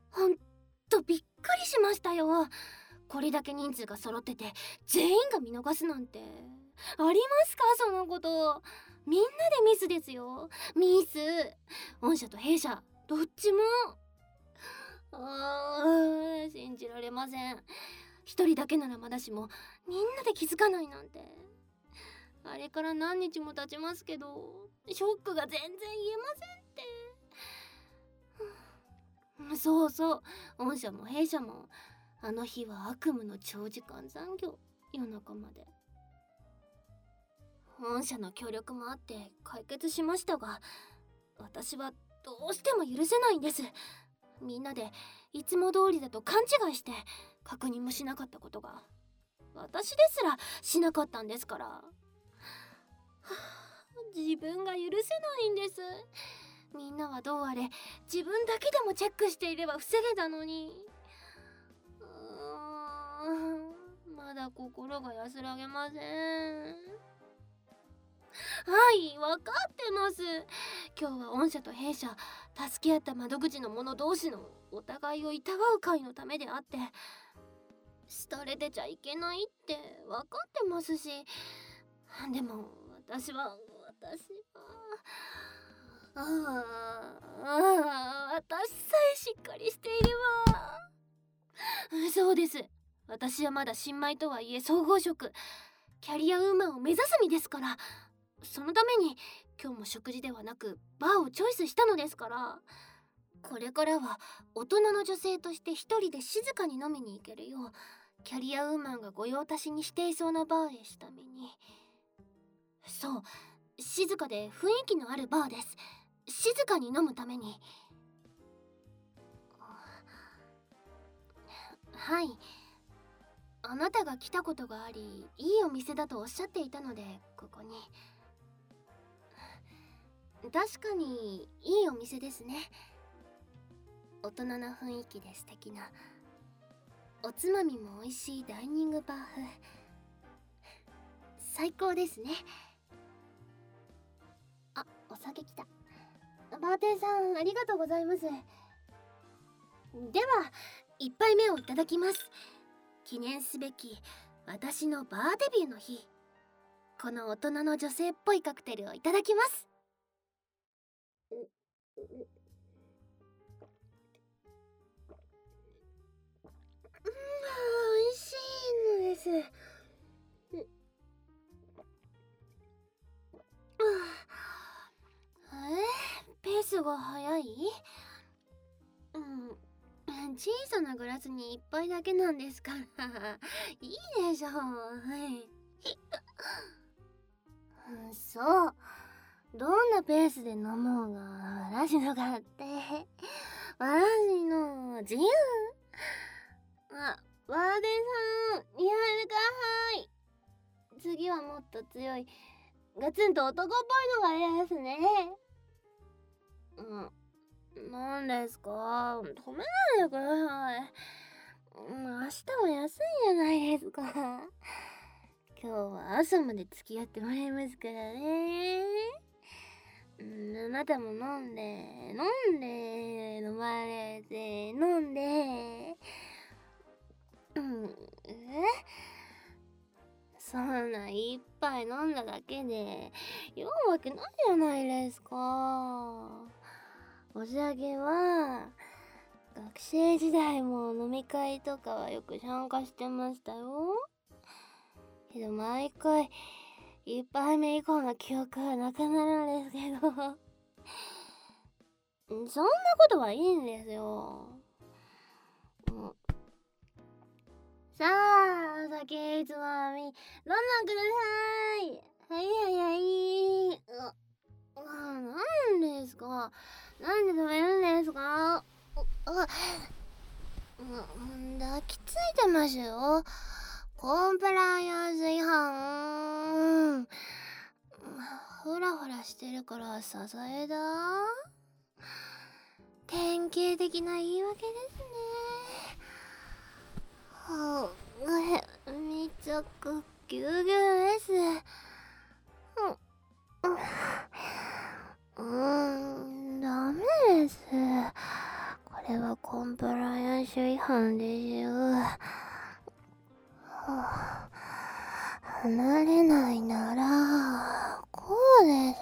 ほんとびっくりしましたよ。これだけ人数が揃ってて全員が見逃すなんてありますか、そのこと。みんなでミスですよ、ミス。御社と弊社どっちも。信じられません。一人だけならまだしもみんなで気づかないなんて。あれから何日も経ちますけどショックが全然言えませんって。そうそう、御社も弊社もあの日は悪夢の長時間残業、夜中まで。御社の協力もあって解決しましたが、私はどうしても許せないんです。みんなでいつも通りだと勘違いして確認もしなかったことが、私ですらしなかったんですから。自分が許せないんです。みんなはどうあれ自分だけでもチェックしていれば防げたのに。まだ心が安らげません。はい、分かってます。今日は御社と弊社助け合った窓口の者同士のお互いをいたわう会のためであって、廃れてちゃいけないって分かってますし、でも私は私さえしっかりしていれば。そうです。私はまだ新米とはいえ総合職、キャリアウーマンを目指す身ですから。そのために今日も食事ではなくバーをチョイスしたのですから。これからは大人の女性として一人で静かに飲みに行けるよう、キャリアウーマンが御用達にしていそうなバーへしために。そう、静かで雰囲気のあるバーです。静かに飲むために。はい、あなたが来たことがありいいお店だとおっしゃっていたのでここに。確かにいいお店ですね。大人な雰囲気で素敵な、おつまみも美味しいダイニングバー風、最高ですね。あ、お酒来た。バーテンさんありがとうございます。では一杯目をいただきます。記念すべき私のバーデビューの日、この大人の女性っぽいカクテルをいただきます。美味しいのです。ペースが早い？小さなグラスに一杯だけなんですからいいでしょう。はい。そう、どんなペースで飲もうが私の勝手、私の自由。あ、ワーデンさん、2杯目ください。次はもっと強いガツンと男っぽいのがいいですね。なんですか、止めないでください。明日も休いじゃないですか。今日は朝まで付き合ってもらいますからね。あなたも飲んで飲まれて飲んで。そんな一杯飲んだだけで酔うわけないじゃないですか。お酒は学生時代も飲み会とかはよく参加してましたよ。けど毎回一杯目以降の記憶はなくなるんですけどそんなことはいいんですよ。さあ、お酒つまみどんどんください。はいはいはい。なんですか、なんで止めるんですか。抱きついてますよ。コンプライアンス違反。フラフラしてるから支えだ。典型的な言い訳ですね。めっちゃくぎゅうぎゅうです。ダメです。これはコンプラ守違反ですよ。離れないならこうです。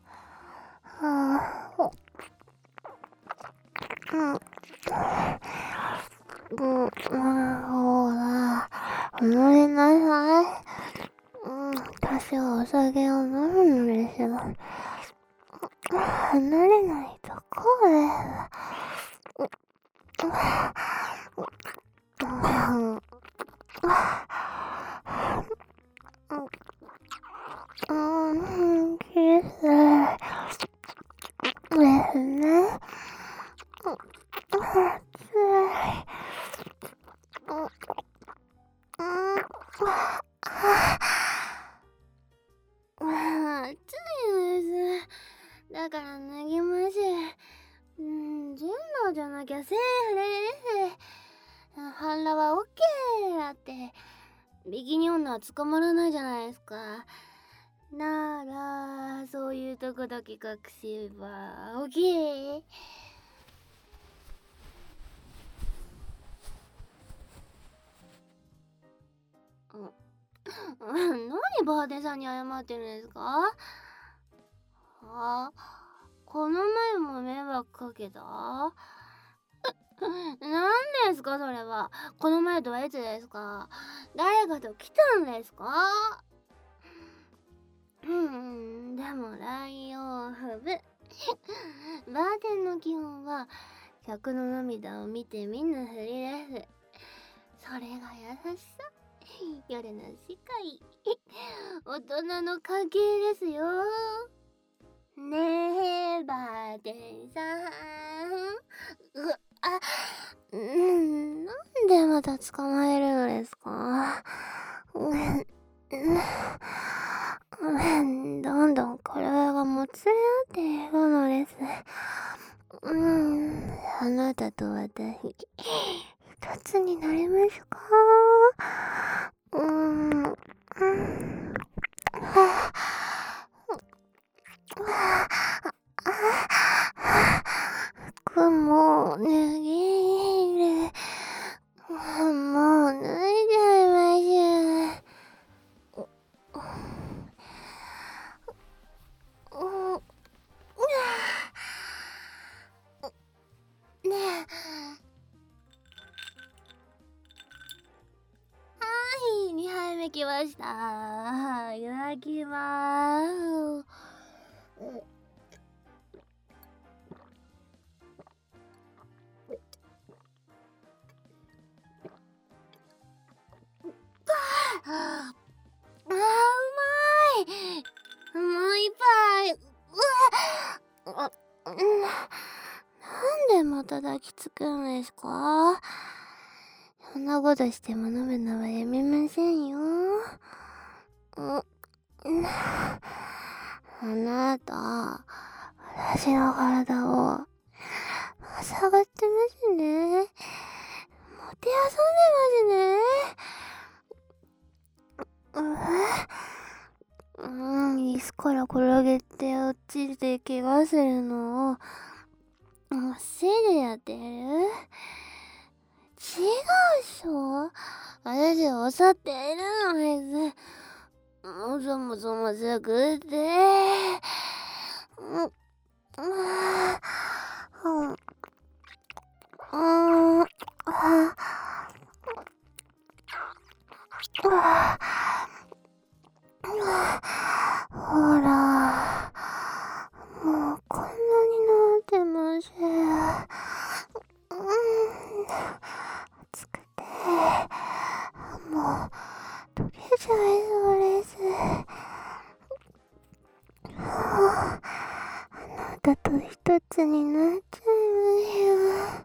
ほら、離れなさい。私はお酒を飲むのですよ。離れないとこうです。キスですね。暑いです。だから脱ぎます。人狼じゃなきゃセーフです。反乱はオッケーだって。ビキニ女は捕まらないじゃないですか。なら、そういうとこだけ隠せば、オッケー。何バーテンさんに謝ってるんですか？この前も迷惑かけた？何ですかそれは。この前とはいつですか？誰かと来たんですか？でもライオンハブバーテンの基本は客の涙を見てみんな振り出す。それが優しさ。夜の世界大人の関係ですよ。ねえバーテンさん。なんでまた捕まえるのですか？どんどん体がもつれ合っていくのです。あなたと私、一つになれますか？服も脱げる。もう脱いじゃいましょう。ねえ。はい、2杯目来ました。いただきまーす。うまい。もう一杯。なんでまた抱きつくんですか？そんなことしても飲むのはやめませんよ。あなた、私の体を探ってますね。もてあそんでますね。椅子から転げて落ちて怪我するのをせいでやってる？違うっしょ。私を襲っているのです。もぞもぞもずくて。ほら、もうこんなになってます。暑くて、もう溶けちゃいそうです。あなたと一つになっちゃいますよ。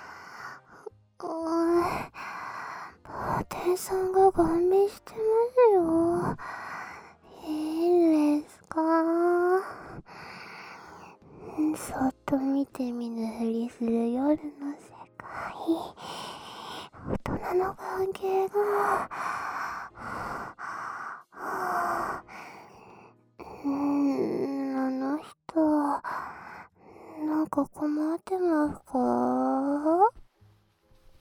バーテンさんがガン見してますよ。いいですか？そっと見て見ぬふりする夜の世界。大人の関係があの人なんか困ってますか？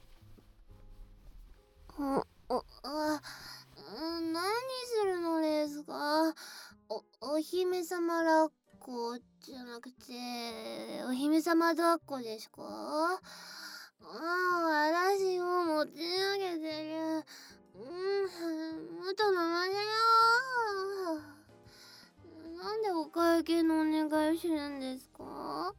姫様抱っこじゃなくてお姫様抱っこですか？私を持ち上げてる。元のままだよ。なんでお会計のお願いするんですか？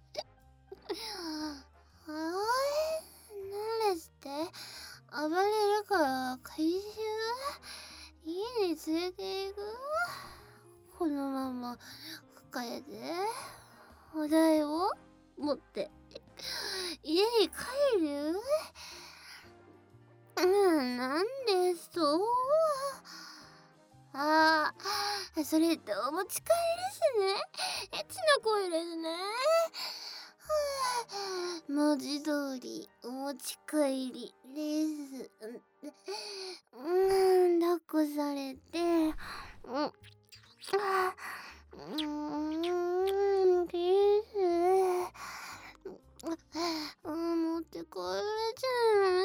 なんですって？暴れるから回収？家に連れて行く？このまま抱えてお題を持って家に帰る？なんでそう？それってお持ち帰りですね。エッチな声ですね。文字通りお持ち帰りです。抱っこされて、キス。持って帰れちゃいます。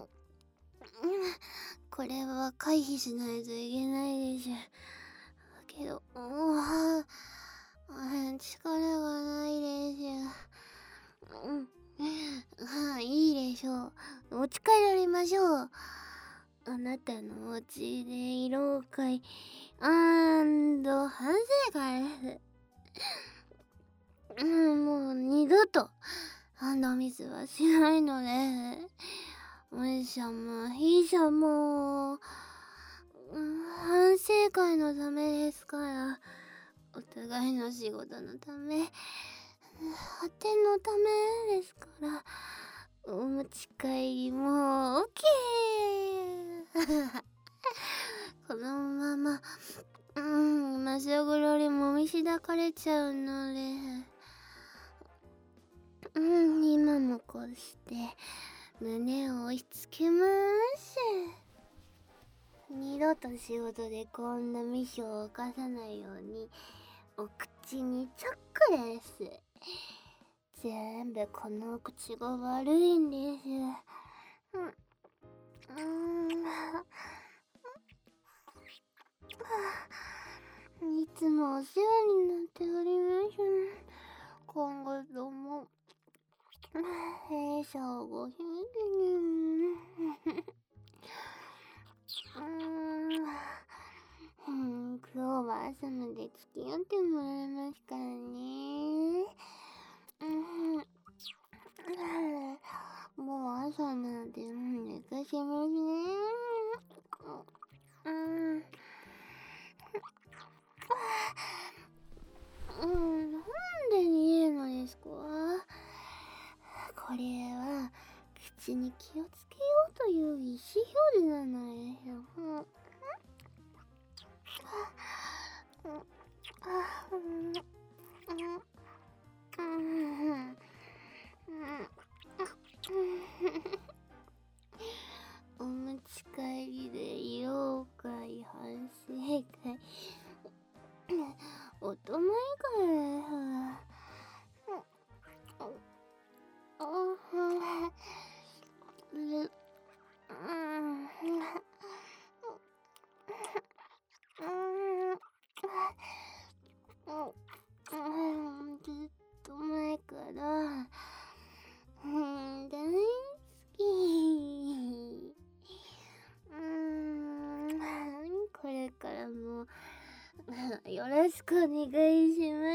これは回避しないといけないでしょ。けど、力がないでしょ。いいでしょう。持ち帰られましょう。あなたのお家で色会反省会です。もう二度とハンドミスはしないので、むしゃもひしゃも、反省会のためですから、お互いの仕事のため、発展のためですから、お持ち帰りも OK。 このままましょぐろりもみしだかれちゃうので、今もこうして胸を押し付けます。二度と仕事でこんなミスを犯さないようにお口にチョックです。全部このお口が悪いんです。いつもお世話になっております。今後とも弊社をごひいきに。今日は朝まで付き合ってもらいますからね。もう朝なんて寝かしますね。なんで逃げるのですか？これは口に気をつけようという意思表示なのですよ。お持ち帰りで妖怪反省会おとまいからずっと前から大好き。これからもよろしくお願いします。